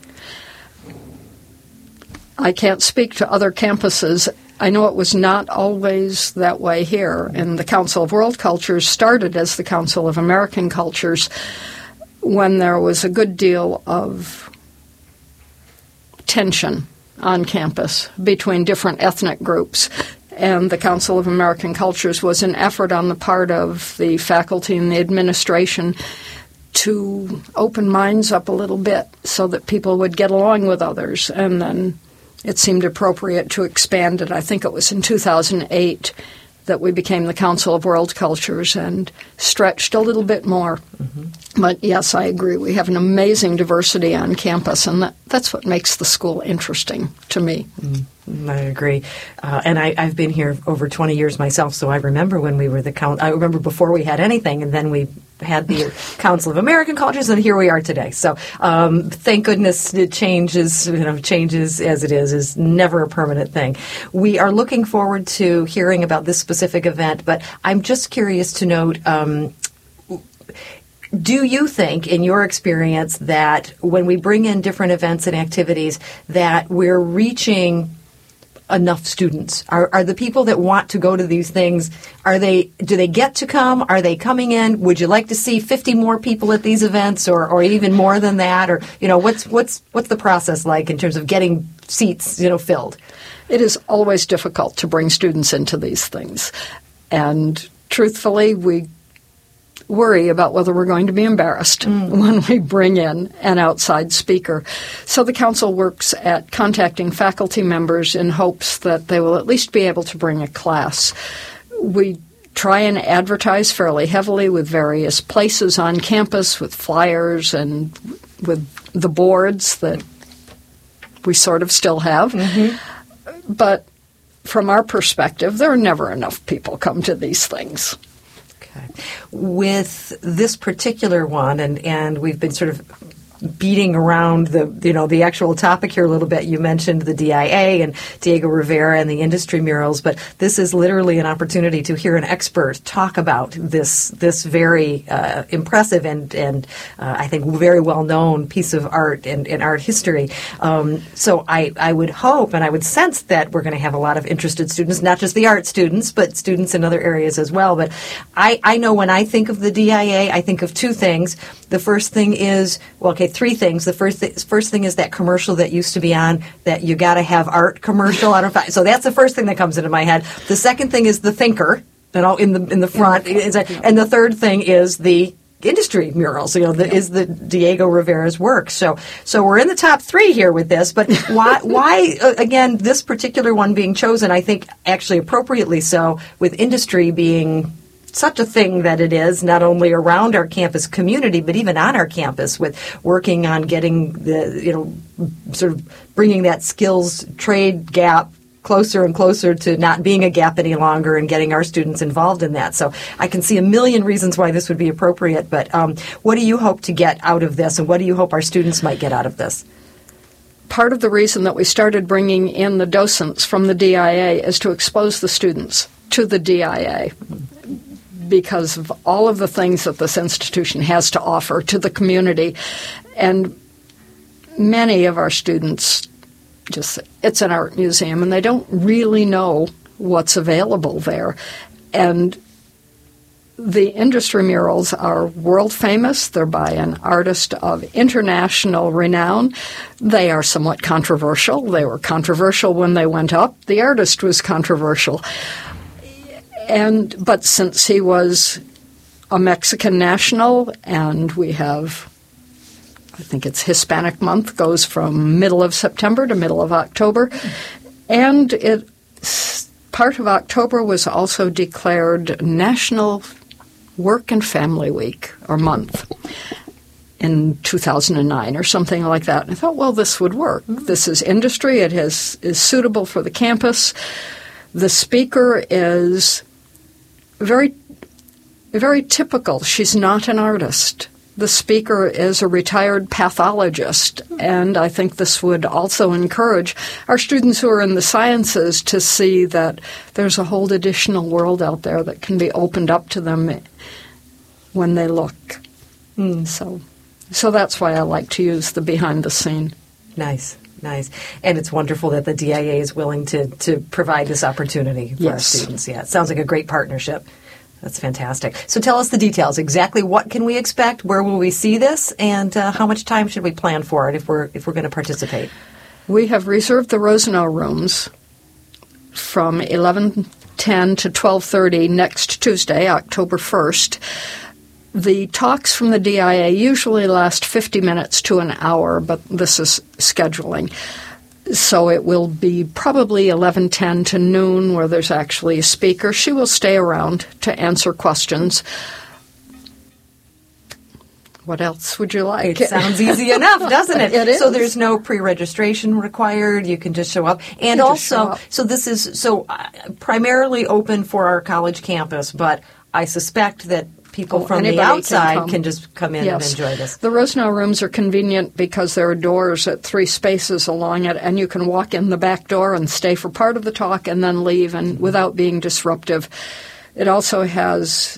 I can't speak to other campuses. I know it was not always that way here, and the Council of World Cultures started as the Council of American Cultures when there was a good deal of tension on campus between different ethnic groups. And the Council of American Cultures was an effort on the part of the faculty and the administration to open minds up a little bit so that people would get along with others, and then it seemed appropriate to expand it. I think it was in 2008 that we became the Council of World Cultures and stretched a little bit more. Mm-hmm. But yes, I agree. We have an amazing diversity on campus, and that's what makes the school interesting to me. I agree. And I've been here over 20 years myself, so I remember when we were the council. I remember before we had anything, and then we had the Council of American Cultures, and here we are today. So thank goodness it changes as it is never a permanent thing. We are looking forward to hearing about this specific event, but I'm just curious to note, do you think, in your experience, that when we bring in different events and activities, that we're reaching enough students? Are the people that want to go to these things, do they get to come? Are they coming in? Would you like to see 50 more people at these events, or even more than that? Or, what's the process like in terms of getting seats, filled? It is always difficult to bring students into these things. And truthfully, we worry about whether we're going to be embarrassed when we bring in an outside speaker. So the council works at contacting faculty members in hopes that they will at least be able to bring a class. We try and advertise fairly heavily with various places on campus, with flyers and with the boards that we sort of still have. Mm-hmm. But from our perspective, there are never enough people come to these things. With this particular one, and we've been sort of beating around the actual topic here a little bit. You mentioned the DIA and Diego Rivera and the industry murals, but this is literally an opportunity to hear an expert talk about this very impressive and I think very well known piece of art and art history. So I would hope and I would sense that we're going to have a lot of interested students, not just the art students, but students in other areas as well. But I know when I think of the DIA, I think of two things. The first thing is, three things. The first thing is that commercial that used to be on, that you got to have art commercial. So that's the first thing that comes into my head. The second thing is the thinker, in the front, and the third thing is the industry murals. Is the Diego Rivera's work. So we're in the top three here with this. But why again this particular one being chosen? I think actually appropriately so, with industry being such a thing that it is, not only around our campus community, but even on our campus, with working on getting the, sort of bringing that skills trade gap closer and closer to not being a gap any longer and getting our students involved in that. So I can see a million reasons why this would be appropriate, but what do you hope to get out of this, and what do you hope our students might get out of this? Part of the reason that we started bringing in the docents from the DIA is to expose the students to the DIA, because of all of the things that this institution has to offer to the community. And many of our students it's an art museum, and they don't really know what's available there. And the industry murals are world famous. They're by an artist of international renown. They are somewhat controversial. They were controversial when they went up. The artist was controversial. But since he was a Mexican national, and we have, I think it's Hispanic Month, goes from middle of September to middle of October, and part of October was also declared National Work and Family Week, or month, in 2009 or something like that. And I thought, well, this would work. This is industry. It is suitable for the campus. The speaker is very, very typical. She's not an artist. The speaker is a retired pathologist, and I think this would also encourage our students who are in the sciences to see that there's a whole additional world out there that can be opened up to them when they look. So that's why I like to use the behind the scene. Nice. And it's wonderful that the DIA is willing to provide this opportunity for our students. Yeah, it sounds like a great partnership. That's fantastic. So tell us the details. Exactly what can we expect? Where will we see this? And how much time should we plan for it if we're going to participate? We have reserved the Rosenau rooms from 11:10 to 12:30 next Tuesday, October 1st. The talks from the DIA usually last 50 minutes to an hour, but this is scheduling. So it will be probably 11:10 to noon where there's actually a speaker. She will stay around to answer questions. What else would you like? It sounds easy enough, doesn't it? It is. So there's no pre-registration required. You can just show up. And also, so this is primarily open for our college campus, but I suspect that people from the outside can just come in and enjoy this. The Rosenau rooms are convenient because there are doors at 3 spaces along it, and you can walk in the back door and stay for part of the talk and then leave and without being disruptive. It also has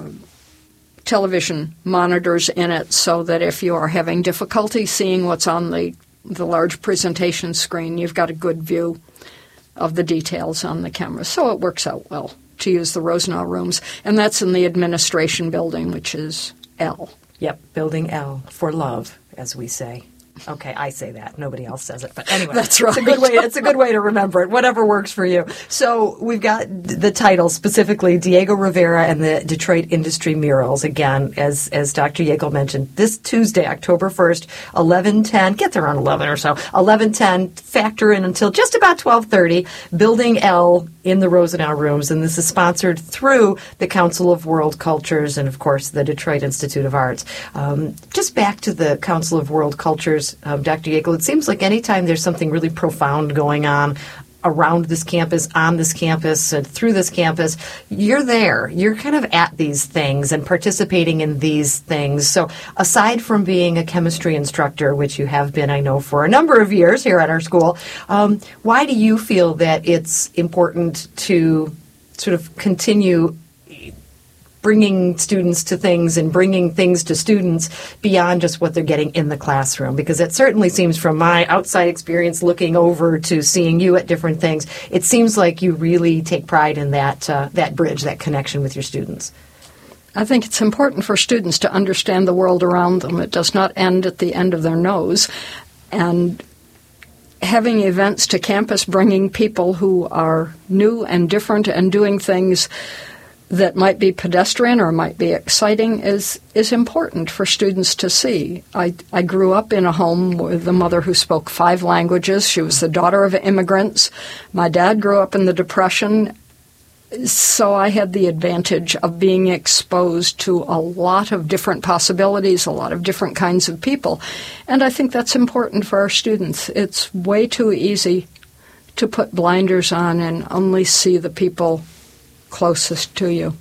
television monitors in it so that if you are having difficulty seeing what's on the large presentation screen, you've got a good view of the details on the camera. So it works out well to use the Rosenau rooms. And that's in the administration building, which is L. Yep, building L for love, as we say. Okay, I say that. Nobody else says it. But anyway, that's right. It's a good way to remember it, whatever works for you. So we've got the title, specifically Diego Rivera and the Detroit Industry Murals. Again, as Dr. Yeagle mentioned, this Tuesday, October 1st, 11:10, get there around 11 or so, 11:10, factor in until just about 12:30, Building L in the Rosenau Rooms. And this is sponsored through the Council of World Cultures and, of course, the Detroit Institute of Arts. Just back to the Council of World Cultures, Dr. Yeagle, it seems like anytime there's something really profound going on around this campus, on this campus, and through this campus, you're there. You're kind of at these things and participating in these things. So aside from being a chemistry instructor, which you have been, I know, for a number of years here at our school, why do you feel that it's important to sort of continue bringing students to things and bringing things to students beyond just what they're getting in the classroom? Because it certainly seems, from my outside experience looking over to seeing you at different things, it seems like you really take pride in that bridge, that connection with your students. I think it's important for students to understand the world around them. It does not end at the end of their nose. And having events to campus, bringing people who are new and different and doing things that might be pedestrian or might be exciting is important for students to see. I grew up in a home with a mother who spoke 5 languages. She was the daughter of immigrants. My dad grew up in the Depression, so I had the advantage of being exposed to a lot of different possibilities, a lot of different kinds of people. And I think that's important for our students. It's way too easy to put blinders on and only see the people closest to you.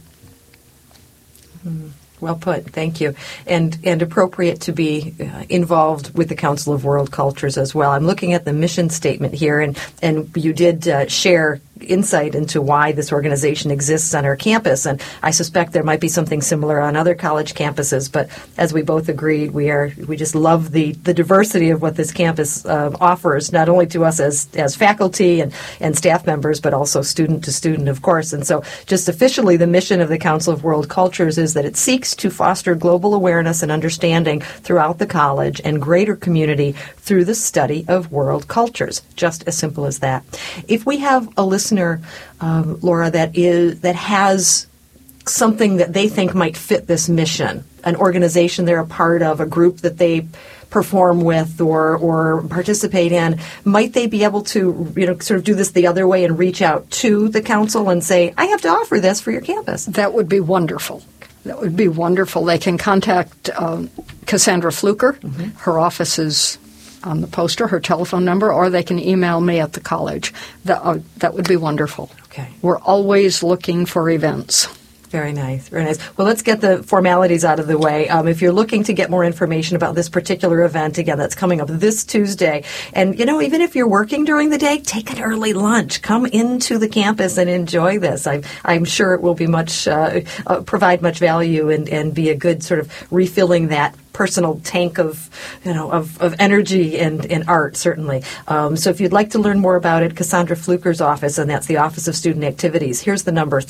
Well put. Thank you. And appropriate to be involved with the Council of World Cultures as well. I'm looking at the mission statement here, and you did share insight into why this organization exists on our campus, and I suspect there might be something similar on other college campuses, but as we both agreed, we just love the diversity of what this campus offers, not only to us as faculty and staff members, but also student to student, of course. And so just officially, the mission of the Council of World Cultures is that it seeks to foster global awareness and understanding throughout the college and greater community through the study of world cultures. Just as simple as that. If we have a listener, Laura, that has something that they think might fit this mission, an organization they're a part of, a group that they perform with or participate in, might they be able to sort of do this the other way and reach out to the council and say, I have to offer this for your campus? That would be wonderful. That would be wonderful. They can contact Cassandra Fluker. Mm-hmm. Her office is on the poster, her telephone number, or they can email me at the college. That would be wonderful. Okay. We're always looking for events. Very nice, very nice. Well, let's get the formalities out of the way. If you're looking to get more information about this particular event, again, that's coming up this Tuesday. And, even if you're working during the day, take an early lunch. Come into the campus and enjoy this. I'm sure it will be provide much value and be a good sort of refilling that personal tank of energy and art, certainly. So if you'd like to learn more about it, Cassandra Fluker's office, and that's the Office of Student Activities. Here's the number,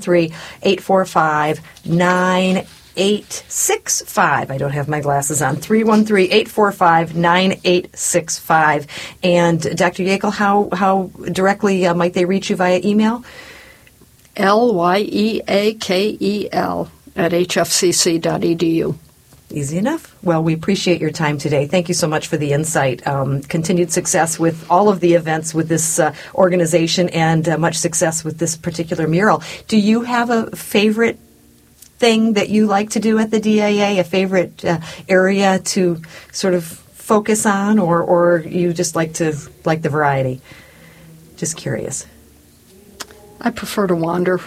313-845-9865. I don't have my glasses on. 313-845-9865. And Dr. Yeagle, how directly might they reach you via email? LYEAKEL @hfcc.edu. Easy enough. Well, we appreciate your time today. Thank you so much for the insight. Continued success with all of the events with this organization, and much success with this particular mural. Do you have a favorite thing that you like to do at the DIA, a favorite area to sort of focus on, or you just like the variety? Just curious. I prefer to wander.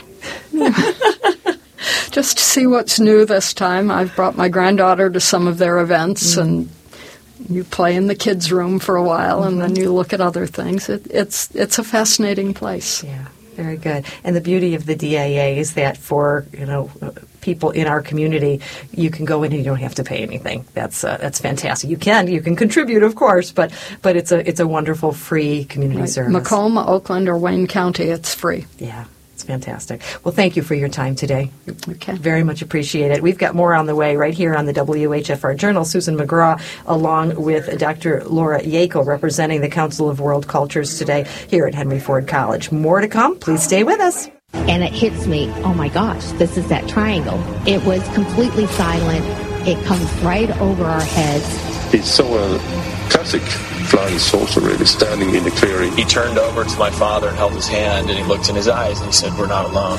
Just to see what's new this time. I've brought my granddaughter to some of their events, and you play in the kids' room for a while, and then you look at other things. It's a fascinating place. Yeah, very good. And the beauty of the DIA is that for people in our community, you can go in and you don't have to pay anything. That's fantastic. You can contribute, of course, but it's a wonderful free community service. Macomb, Oakland, or Wayne County, it's free. Yeah. It's fantastic. Well, thank you for your time today. Okay. Very much appreciate it. We've got more on the way right here on the WHFR Journal. Susan McGraw, along with Dr. Laura Yackel, representing the Council of World Cultures today here at Henry Ford College. More to come. Please stay with us. And it hits me, oh my gosh, this is that triangle. It was completely silent. It comes right over our heads. He saw a classic flying saucer really standing in the clearing. He turned over to my father and held his hand, and he looked in his eyes and he said, "We're not alone."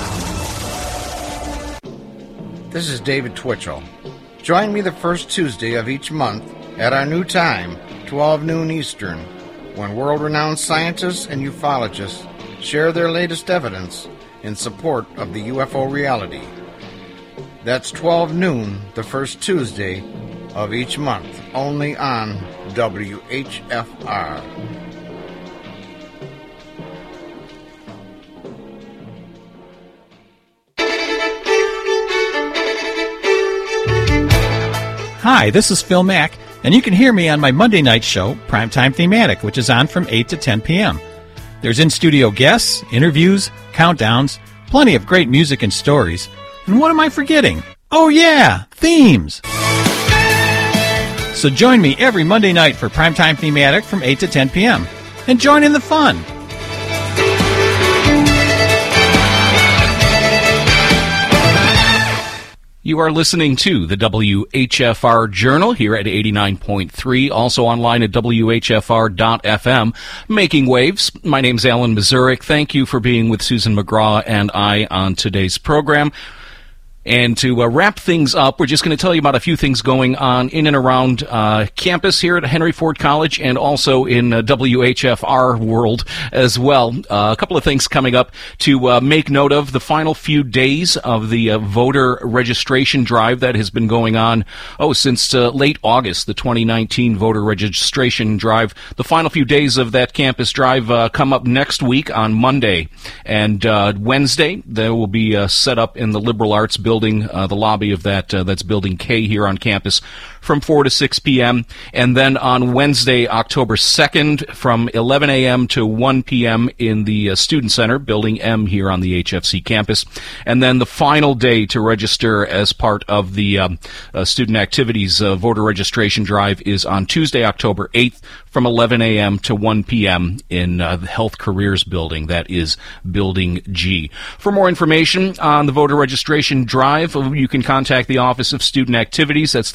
This is David Twitchell. Join me the first Tuesday of each month at our new time, 12 noon Eastern, when world-renowned scientists and ufologists share their latest evidence in support of the UFO reality. That's 12 noon the first Tuesday of each month, only on WHFR. Hi, this is Phil Mack, and you can hear me on my Monday night show, Primetime Thematic, which is on from 8 to 10 p.m. There's in-studio guests, interviews, countdowns, plenty of great music and stories. And what am I forgetting? Oh yeah, themes! So join me every Monday night for Primetime Thematic from 8 to 10 p.m. And join in the fun! You are listening to the WHFR Journal here at 89.3, also online at WHFR.FM. Making Waves. My name's Alan Mazurik. Thank you for being with Susan McGraw and I on today's program. And to wrap things up, we're just going to tell you about a few things going on in and around campus here at Henry Ford College and also in WHFR world as well. A couple of things coming up to make note of. The final few days of the voter registration drive that has been going on, since late August, the 2019 voter registration drive. The final few days of that campus drive come up next week on Monday. And Wednesday, they will be set up in the Liberal Arts Building, the lobby of that's Building K here on campus, from 4 to 6 p.m. And then on Wednesday, October 2nd, from 11 a.m. to 1 p.m. in the Student Center, Building M here on the HFC campus. And then the final day to register as part of the Student Activities voter registration drive is on Tuesday, October 8th, from 11 a.m. to 1 p.m. in the Health Careers Building, that is Building G. For more information on the voter registration drive, you can contact the Office of Student Activities. That's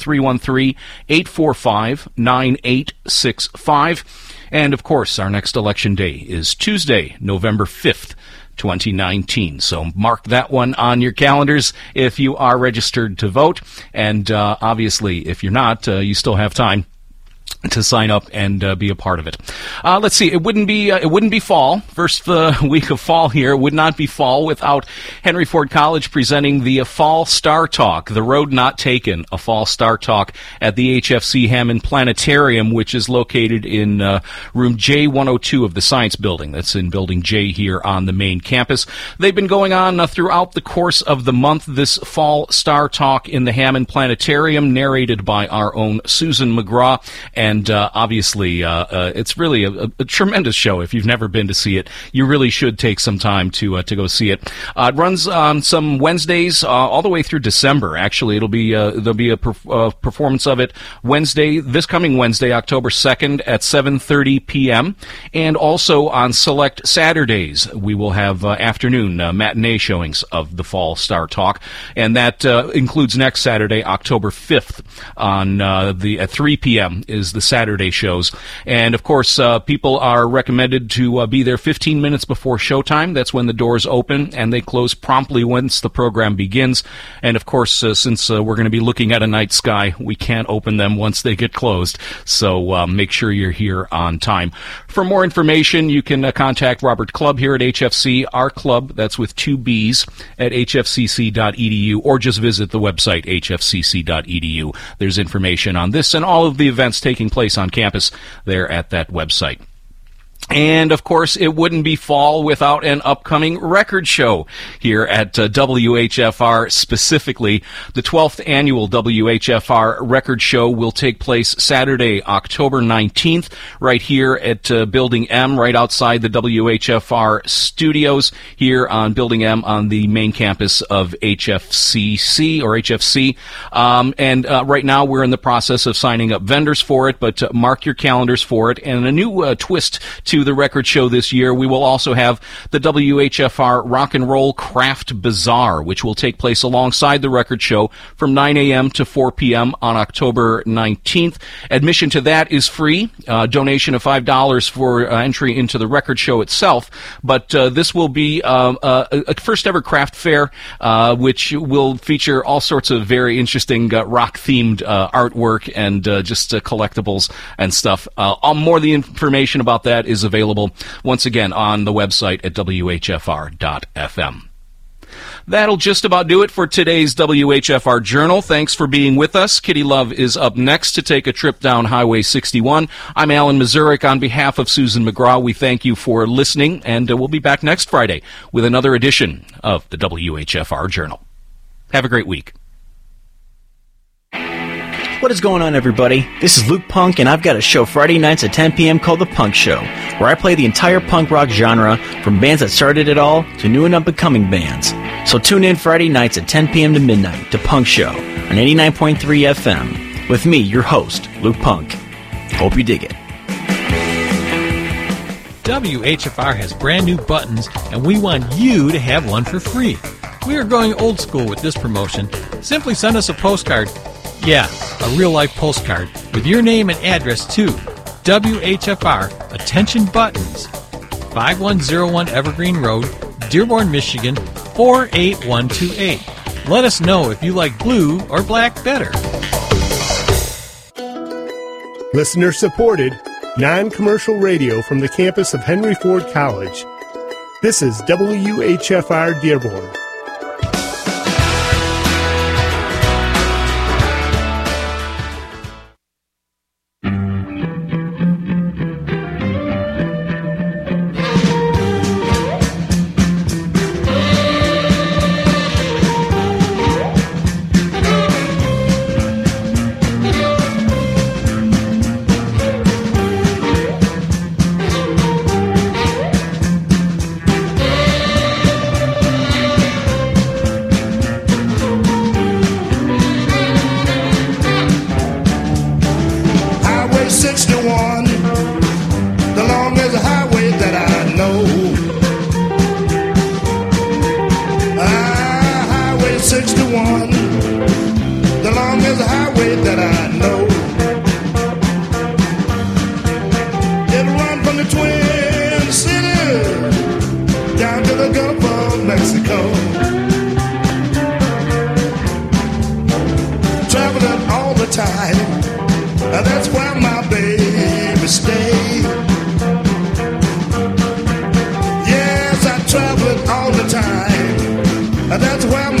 313-845-9865. And, of course, our next election day is Tuesday, November 5th, 2019. So mark that one on your calendars if you are registered to vote. And obviously, if you're not, you still have time to sign up and be a part of it. Let's see. It wouldn't be fall. First week of fall here would not be fall without Henry Ford College presenting the Fall Star Talk, The Road Not Taken, a Fall Star Talk at the HFC Hammond Planetarium, which is located in room J102 of the Science Building. That's in Building J here on the main campus. They've been going on throughout the course of the month, this Fall Star Talk in the Hammond Planetarium, narrated by our own Susan McGraw. And And obviously, it's really a tremendous show. If you've never been to see it, you really should take some time to go see it. It runs on some Wednesdays all the way through December. Actually, there'll be a performance of it this coming Wednesday, October 2nd at 7:30 p.m. And also on select Saturdays, we will have afternoon matinee showings of the Fall Star Talk, and that includes next Saturday, October 5th, on at 3 p.m. is the Saturday shows. And of course, people are recommended to be there 15 minutes before showtime. That's when the doors open, and they close promptly once the program begins. And of course, since we're going to be looking at a night sky, we can't open them once they get closed. So make sure you're here on time. For more information, you can contact Robert Clubb here at HFC, our club, that's with 2 B's, at hfcc.edu, or just visit the website, hfcc.edu. There's information on this and all of the events taking place on campus there at that website. And, of course, it wouldn't be fall without an upcoming record show here at WHFR. Specifically, the 12th annual WHFR record show will take place Saturday, October 19th, right here at Building M, right outside the WHFR studios here on Building M on the main campus of HFCC. Right now we're in the process of signing up vendors for it, but mark your calendars for it. And a new twist to the record show this year, we will also have the WHFR Rock and Roll Craft Bazaar, which will take place alongside the record show from 9 a.m. to 4 p.m. on October 19th. Admission to that is free, donation of $5 for entry into the record show itself, but this will be a first-ever craft fair, which will feature all sorts of very interesting rock-themed artwork and just collectibles and stuff. More of the information about that is available, once again, on the website at whfr.fm. That'll just about do it for today's WHFR Journal. Thanks for being with us. Kitty Love is up next to take a trip down Highway 61. I'm Alan Mazurek. On behalf of Susan McGraw, we thank you for listening, and we'll be back next Friday with another edition of the WHFR Journal. Have a great week. What is going on, everybody? This is Luke Punk, and I've got a show Friday nights at 10 p.m. called The Punk Show, where I play the entire punk rock genre, from bands that started it all to new and up-and-coming bands. So tune in Friday nights at 10 p.m. to midnight to Punk Show on 89.3 FM with me, your host, Luke Punk. Hope you dig it. WHFR has brand new buttons, and we want you to have one for free. We are going old school with this promotion. Simply send us a postcard. Yeah, a real-life postcard with your name and address to WHFR, Attention Buttons, 5101 Evergreen Road, Dearborn, Michigan, 48128. Let us know if you like blue or black better. Listener-supported, non-commercial radio from the campus of Henry Ford College. This is WHFR Dearborn. That's where my baby stays.